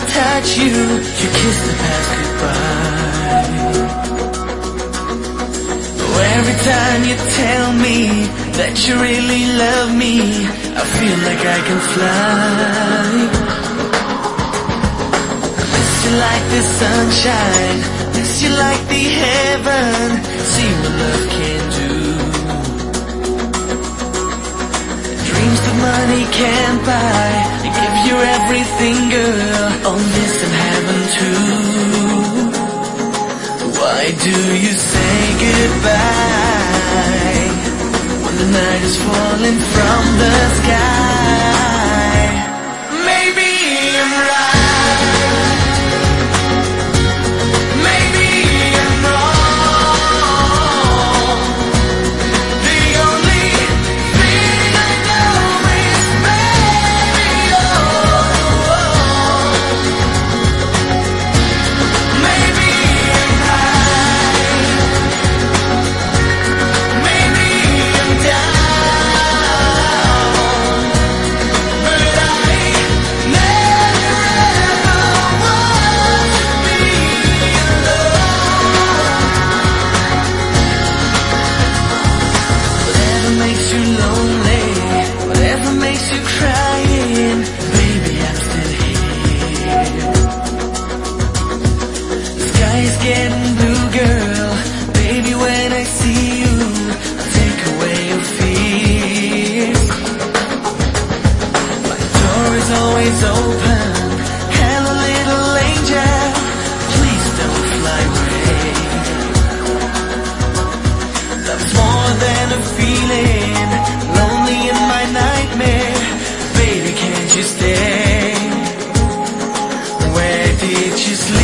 touch you, you kiss the past goodbye. Oh, every time you tell me that you really love me, I feel like I can fly. I miss you like the sunshine, miss you like the heaven, see what love can do. Dreams that money can't buy, I give you everything, girl. Oh, this and heaven too. Why do you say goodbye when the night is falling from the sky? Maybe I'm right, maybe I'm wrong. The only thing I know is maybe you're wrong. Maybe I'm right, maybe I'm down, but I never ever want to be alone. Whatever makes you lonely, whatever makes you crying, baby, I'm still here. The sky is getting blue, girl. Baby, when I see you, I'll take away your fears. My door is always open. Hello, little angel, please don't fly away. Love's more than a feeling, lonely in my nightmare. Baby, can't you stay? Where did you sleep?